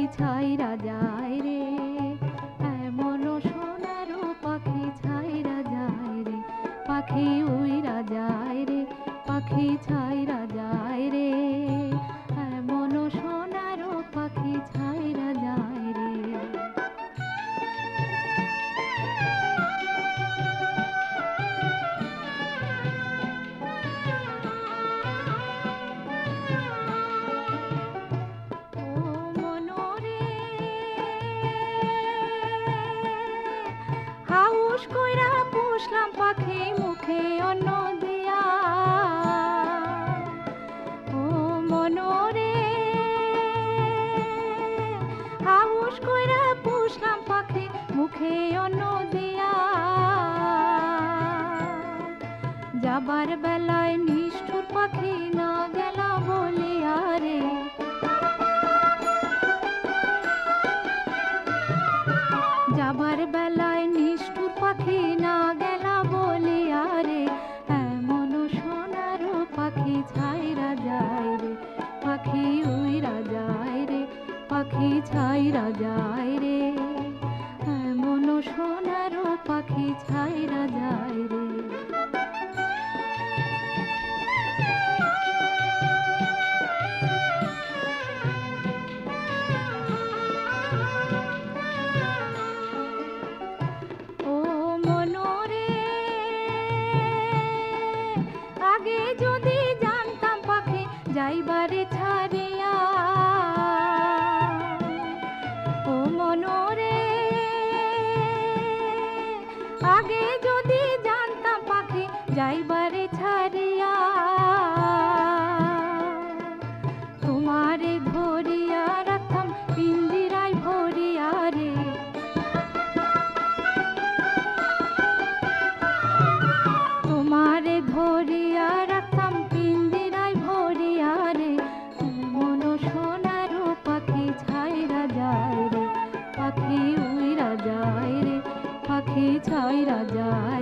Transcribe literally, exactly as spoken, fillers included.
ছাইরা যায় রে, এমন সোনার পাখি ছাইরা যায় রে, পাখি উইরা যায় রে, পাখি ছাইরা যায় রে, এমন সোনার পাখি ছাইরা যায় রে। হাউস কইরা পুষলাম পাখি মুখে অন্ন দিয়া, ও মনোরে হাউস কইরা পুষলাম পাখি মুখে অন্ন দিয়া, যাবার বেলায় নিষ্ঠুর পাখি না গেলা বলিয়া রে, যাবার বেলায় নিষ্ঠুর পাখি না গেলা বলিয়া রে, এমন সোনার পাখি ছাইরা যায় রে, পাখি উইরা যায় রে, পাখি ছাইরা যায় রে, এমন সোনার পাখি ছাইরা যায় রে। আগে যদি জানতাম পাখি যাইবারে ছাড়িয়া, ও মনোরে আগে যদি জানতাম পাখি যাইবারে ছাড়িয়া, তোমারে ধরিয়া রাখতাম পিঞ্জিরায় ভরিয়া রে, তোমারে ধরিয়া রাখতাম পিঞ্জিরায় ভরিয়া রে, এমন সোনার পাখি ছাইরা যায় রে, পাখি উইরা যায় রে, পাখি ছাইরা যায়।